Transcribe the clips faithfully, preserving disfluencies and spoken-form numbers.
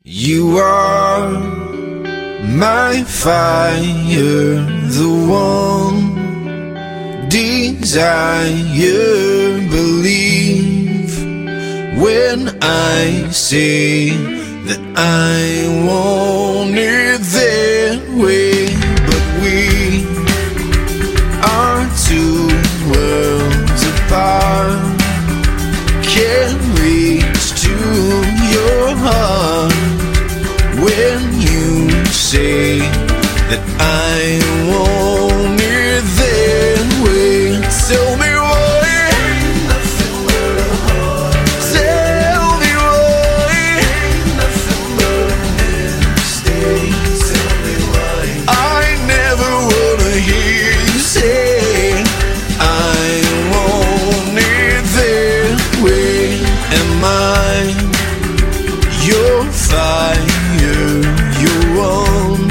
You are my fire, the one desire. Believe when I say that I want it that way. But we are two worlds apart, can't reach to your heart when you say that I want it that way. Tell me why. Ain't nothing but a heart. Tell me why. Ain't nothing but a mistake. Tell me why. I never wanna hear you say I want it that way. Am I your fire? Your own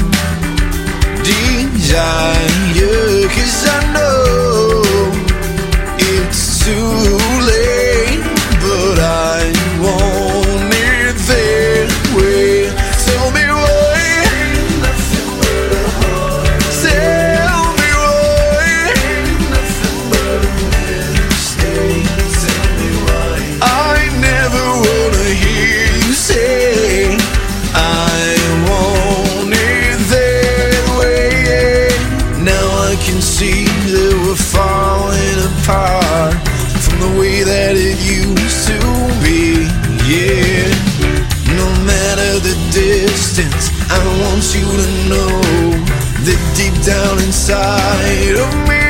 desire, 'cause I know it's too late, but I want it that way. Tell me why. Ain't nothing but a heart. Tell me why. Ain't nothing but a mistake. Tell me why. I never wanna hear you say I want it that way. Now I can see that we're falling apart from the way that it used to be. Yeah, no matter the distance, I want you to know that deep down inside of me,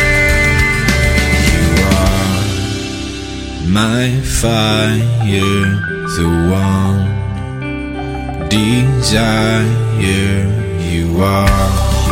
you are my fire, the one desire. You are